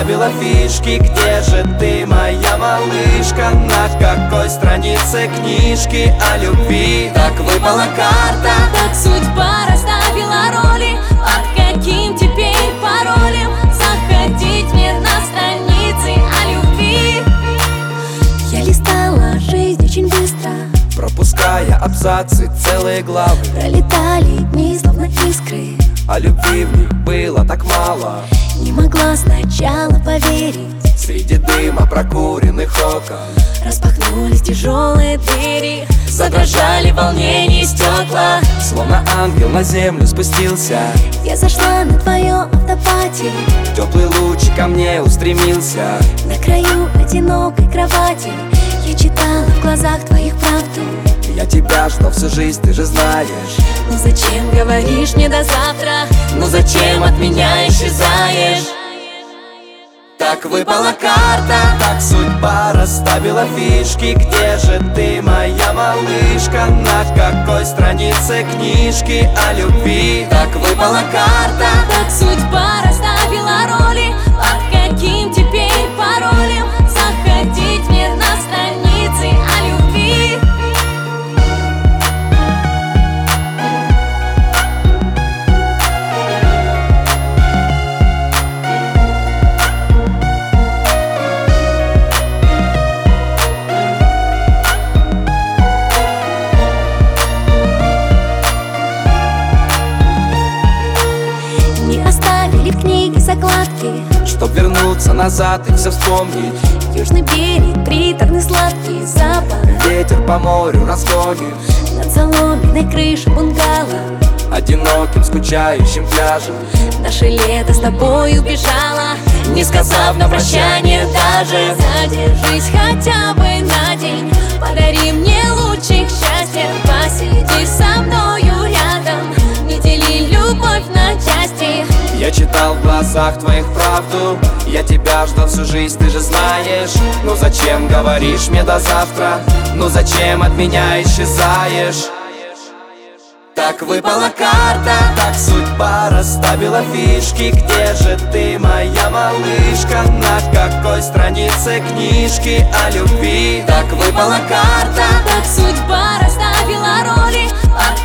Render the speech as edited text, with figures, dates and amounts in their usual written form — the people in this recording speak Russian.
расставила фишки. Где же ты, моя малышка? На какой странице книжки о любви? Так выпала карта, так судьба расставила роли. Под каким теперь паролем заходить мне на страницы о любви? Я листала жизнь очень быстро, пропуская абзацы, целые главы. пролетали дни, словно искры. А любви в них было так мало. Не могла сначала поверить. Среди дыма прокуренных окон распахнулись тяжелые двери, задрожали в волнении стекла. Словно ангел на землю спустился. Я зашла на твоем автопате, теплый луч ко мне устремился. на краю одинокой кровати я читала в глазах твоих правду. Я тебя ждал всю жизнь, ты же знаешь. Ну зачем говоришь мне до завтра? Ну зачем от меня исчезаешь? Так выпала карта, так судьба расставила фишки. Где же ты, моя малышка? На какой странице книжки о любви? Так выпала карта, так судьба расставила роли. Под каким теперь паролем заходить мне на страницы о любви? Оставили в книге закладки, чтоб вернуться назад и все вспомнить. Южный берег, приторный сладкий запах. Ветер по морю разгонит над соломенной крышей бунгало, одиноким скучающим пляжем. наше лето с тобой убежало, не сказав на прощание даже. Задержись хотя бы на день, подари мне лучик счастья. Посиди со мною рядом, не дели любовь на части. Я читал в глазах твоих правду. Я тебя ждал всю жизнь, ты же знаешь. Ну зачем говоришь мне до завтра? Ну зачем от меня исчезаешь? Так выпала карта, так судьба расставила фишки. Где же ты, моя малышка? На какой странице книжки о любви? Так выпала карта, так судьба расставила роли. Под